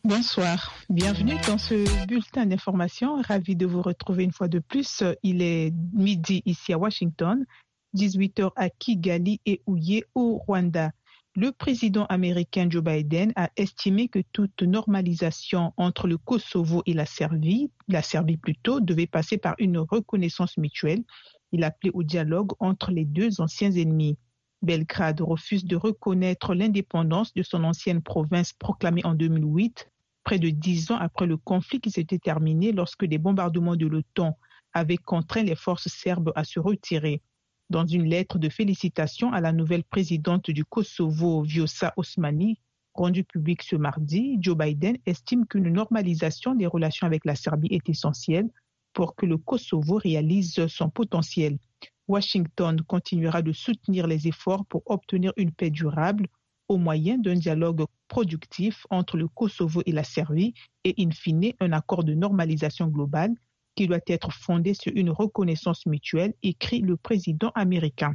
Bonsoir, bienvenue dans ce bulletin d'information. Ravi de vous retrouver une fois de plus. Il est midi ici à Washington, 18h à Kigali et Huye au Rwanda. Le président américain Joe Biden a estimé que toute normalisation entre le Kosovo et la Serbie devait passer par une reconnaissance mutuelle. Il a appelé au dialogue entre les deux anciens ennemis. Belgrade refuse de reconnaître l'indépendance de son ancienne province proclamée en 2008, près de 10 ans après le conflit qui s'était terminé lorsque des bombardements de l'OTAN avaient contraint les forces serbes à se retirer. Dans une lettre de félicitations à la nouvelle présidente du Kosovo, Vjosa Osmani, rendue publique ce mardi, Joe Biden estime qu'une normalisation des relations avec la Serbie est essentielle pour que le Kosovo réalise son potentiel. Washington continuera de soutenir les efforts pour obtenir une paix durable au moyen d'un dialogue productif entre le Kosovo et la Serbie et in fine un accord de normalisation globale qui doit être fondé sur une reconnaissance mutuelle, écrit le président américain.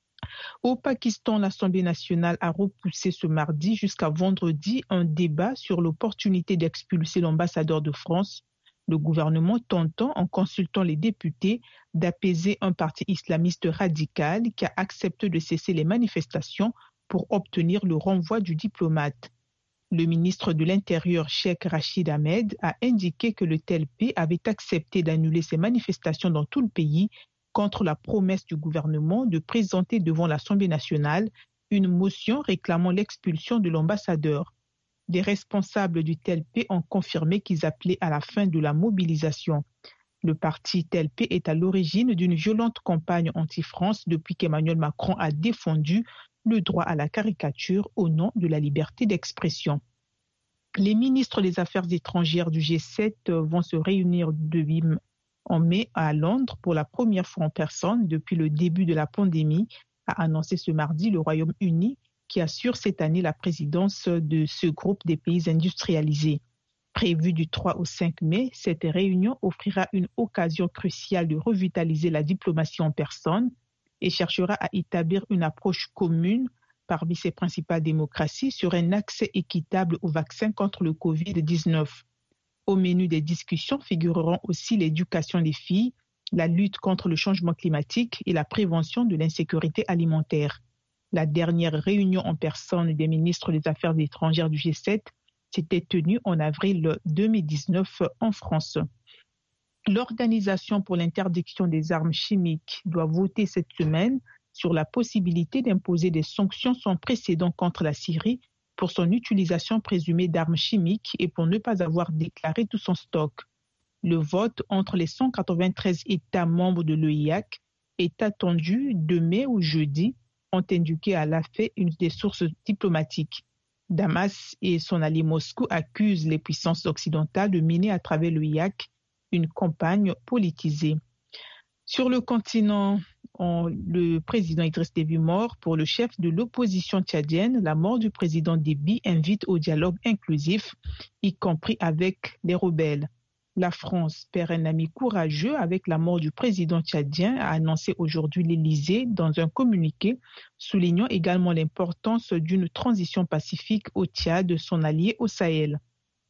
Au Pakistan, l'Assemblée nationale a repoussé ce mardi jusqu'à vendredi un débat sur l'opportunité d'expulser l'ambassadeur de France. Le gouvernement tentant, en consultant les députés, d'apaiser un parti islamiste radical qui a accepté de cesser les manifestations pour obtenir le renvoi du diplomate. Le ministre de l'Intérieur, Cheikh Rachid Ahmed, a indiqué que le TLP avait accepté d'annuler ces manifestations dans tout le pays contre la promesse du gouvernement de présenter devant l'Assemblée nationale une motion réclamant l'expulsion de l'ambassadeur. Des responsables du TLP ont confirmé qu'ils appelaient à la fin de la mobilisation. Le parti TLP est à l'origine d'une violente campagne anti-France depuis qu'Emmanuel Macron a défendu le droit à la caricature au nom de la liberté d'expression. Les ministres des Affaires étrangères du G7 vont se réunir en mai à Londres pour la première fois en personne depuis le début de la pandémie, a annoncé ce mardi le Royaume-Uni qui assure cette année la présidence de ce groupe des pays industrialisés. Prévue du 3 au 5 mai, cette réunion offrira une occasion cruciale de revitaliser la diplomatie en personne et cherchera à établir une approche commune parmi ses principales démocraties sur un accès équitable aux vaccins contre le Covid-19. Au menu des discussions figureront aussi l'éducation des filles, la lutte contre le changement climatique et la prévention de l'insécurité alimentaire. La dernière réunion en personne des ministres des Affaires étrangères du G7 s'était tenue en avril 2019 en France. L'Organisation pour l'interdiction des armes chimiques doit voter cette semaine sur la possibilité d'imposer des sanctions sans précédent contre la Syrie pour son utilisation présumée d'armes chimiques et pour ne pas avoir déclaré tout son stock. Le vote entre les 193 États membres de l'OIAC est attendu demain ou jeudi, ont indiqué à l'AFE une des sources diplomatiques. Damas et son allié Moscou accusent les puissances occidentales de mener à travers l'OIAC une campagne politisée. Sur le continent, le président Idriss Déby mort. Pour le chef de l'opposition tchadienne, la mort du président Déby invite au dialogue inclusif, y compris avec les rebelles. La France perd un ami courageux avec la mort du président tchadien, a annoncé aujourd'hui l'Élysée dans un communiqué, soulignant également l'importance d'une transition pacifique au Tchad, son allié au Sahel.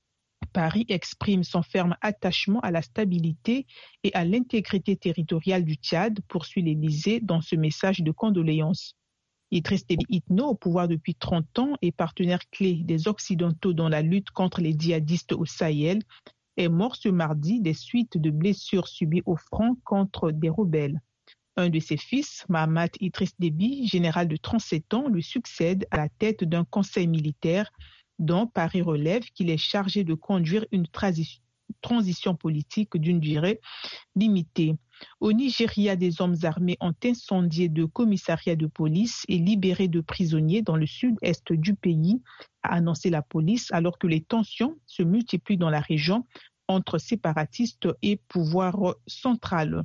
Paris exprime son ferme attachement à la stabilité et à l'intégrité territoriale du Tchad, poursuit l'Élysée dans ce message de condoléances. Idriss Déby Itno, au pouvoir depuis 30 ans et partenaire clé des Occidentaux dans la lutte contre les djihadistes au Sahel, est mort ce mardi des suites de blessures subies au front contre des rebelles. Un de ses fils, Mahamat Idriss Déby, général de 37 ans, lui succède à la tête d'un conseil militaire dont Paris relève qu'il est chargé de conduire une transition politique d'une durée limitée. Au Nigeria, des hommes armés ont incendié 2 commissariats de police et libéré 2 prisonniers dans le sud-est du pays, a annoncé la police, alors que les tensions se multiplient dans la région entre séparatistes et pouvoir central.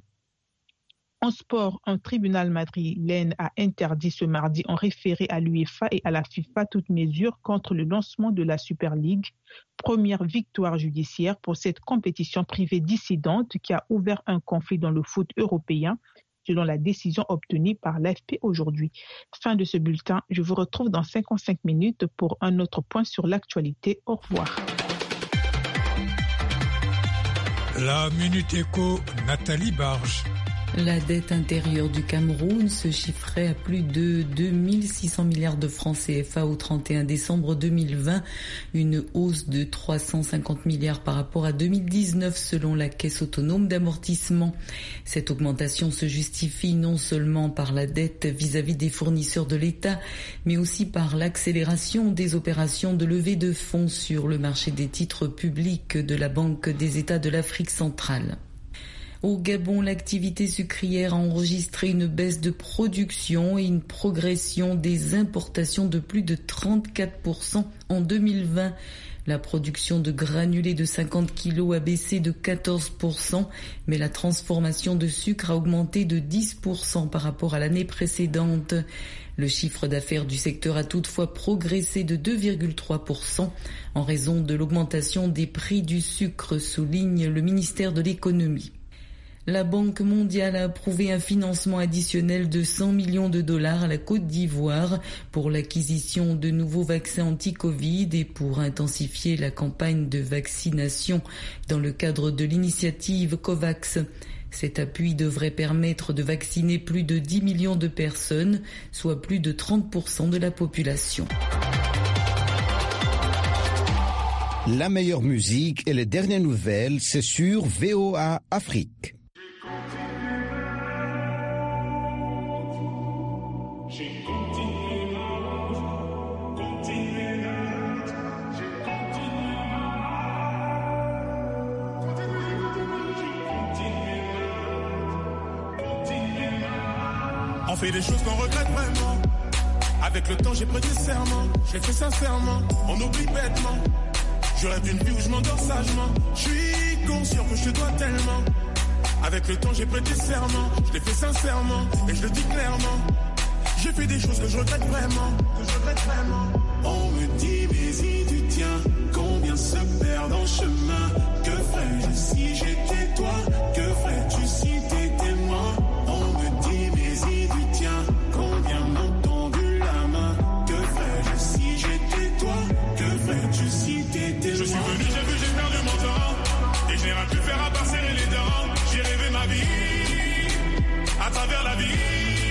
En sport, un tribunal madrilène a interdit ce mardi en référé à l'UEFA et à la FIFA toute mesure contre le lancement de la Super League, première victoire judiciaire pour cette compétition privée dissidente qui a ouvert un conflit dans le foot européen, selon la décision obtenue par l'AFP aujourd'hui. Fin de ce bulletin, je vous retrouve dans 55 minutes pour un autre point sur l'actualité. Au revoir. La Minute Éco, Nathalie Barge. La dette intérieure du Cameroun se chiffrait à plus de 2600 milliards de francs CFA au 31 décembre 2020, une hausse de 350 milliards par rapport à 2019 selon la Caisse autonome d'amortissement. Cette augmentation se justifie non seulement par la dette vis-à-vis des fournisseurs de l'État, mais aussi par l'accélération des opérations de levée de fonds sur le marché des titres publics de la Banque des États de l'Afrique centrale. Au Gabon, l'activité sucrière a enregistré une baisse de production et une progression des importations de plus de 34% en 2020. La production de granulés de 50 kg a baissé de 14%, mais la transformation de sucre a augmenté de 10% par rapport à l'année précédente. Le chiffre d'affaires du secteur a toutefois progressé de 2,3% en raison de l'augmentation des prix du sucre, souligne le ministère de l'économie. La Banque mondiale a approuvé un financement additionnel de 100 millions de dollars à la Côte d'Ivoire pour l'acquisition de nouveaux vaccins anti-Covid et pour intensifier la campagne de vaccination dans le cadre de l'initiative COVAX. Cet appui devrait permettre de vacciner plus de 10 millions de personnes, soit plus de 30% de la population. La meilleure musique et les dernières nouvelles, c'est sur VOA Afrique. On fait des choses qu'on regrette vraiment. Avec le temps j'ai prêté serment. Je l'ai fait sincèrement, on oublie bêtement. Je rêve d'une vie où je m'endors sagement. Je suis conscient que je te dois tellement. Avec le temps j'ai prêté serment. Je l'ai fait sincèrement et je le dis clairement. J'ai fait des choses que je regrette vraiment. On me dit mais y du tien, combien se perdent en chemin. Que ferais-je si j'étais toi? Que ferais-tu si t'étais moi? On me dit mais y du tien, combien m'ont tendu la main. Que ferais-je si j'étais toi? Que ferais-tu si t'étais moi? Je suis venu, j'ai vu, j'ai perdu mon temps. Et je n'ai rien pu faire à part serrer les dents. J'ai rêvé ma vie, à travers la vie.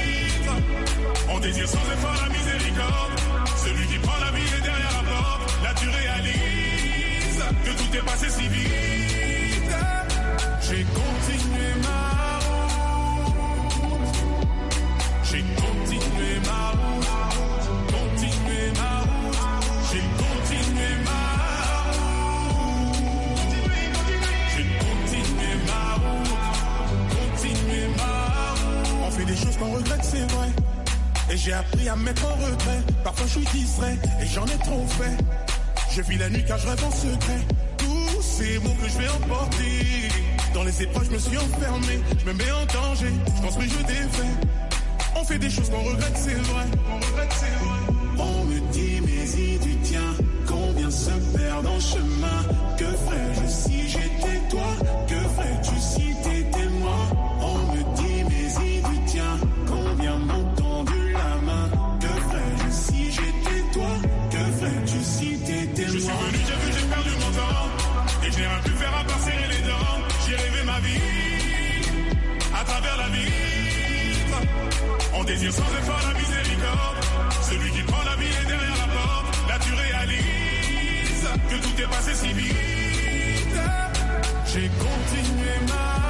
On désire sans effort la miséricorde. Celui qui prend la vie est derrière la porte. Là tu réalises que tout est passé si vite. J'ai continué ma route. J'ai continué ma route. Continué ma route. J'ai continué ma route. J'ai continué ma route. Continué ma route. On fait des choses qu'on regrette, c'est vrai. Et j'ai appris à me mettre en retrait. Parfois je suis distrait et j'en ai trop fait. Je vis la nuit car je rêve en secret. Tous ces mots que je vais emporter. Dans les épreuves je me suis enfermé. Je me mets en danger, je construis, je défais. On fait des choses qu'on regrette, c'est vrai. On me dit mais y du tien, combien se perdent en chemin. Que ferais-je si j'étais toi? Que ferais-tu si t'étais moi? On me dit mais y du tien, combien m'ont tendu la main. Que ferais-je si j'étais toi? Que ferais-tu si t'étais moi? Je suis venu, j'ai vu, j'ai perdu mon temps. Et je n'ai rien pu faire à part serrer les dents. J'ai rêvé ma vie, à travers la vie. On désire sans effort la miséricorde. Celui qui prend la vie est derrière la porte. Là tu réalises que tout est passé si vite. J'ai continué ma